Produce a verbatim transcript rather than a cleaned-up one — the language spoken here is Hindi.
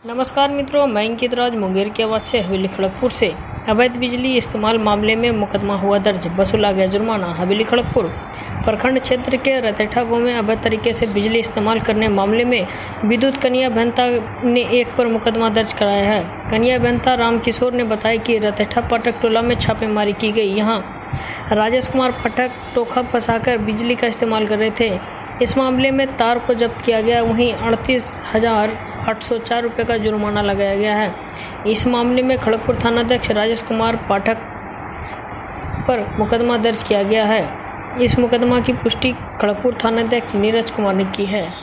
नमस्कार मित्रों, मैं अंकित राज मुंगेर की आवाज़ से हवेली खड़गपुर से। अवैध बिजली इस्तेमाल मामले में मुकदमा हुआ दर्ज, वसूला गया जुर्माना। हवेली खड़गपुर प्रखंड क्षेत्र के रतेठा गांव में अवैध तरीके से बिजली इस्तेमाल करने मामले में विद्युत कन्या अभियंता ने एक पर मुकदमा दर्ज कराया है। कन्या अभियंता रामकिशोर ने बताया कि रतेठा पाठक टोला में छापेमारी की गई। यहाँ राजेश कुमार पाठक टोखा फंसाकर बिजली का इस्तेमाल कर रहे थे। इस मामले में तार को जब्त किया गया, वहीं अड़तीस हजार आठ सौ चार रुपये का जुर्माना लगाया गया है। इस मामले में खड़गपुर थानाध्यक्ष राजेश कुमार पाठक पर मुकदमा दर्ज किया गया है। इस मुकदमा की पुष्टि खड़गपुर थानाध्यक्ष नीरज कुमार ने की है।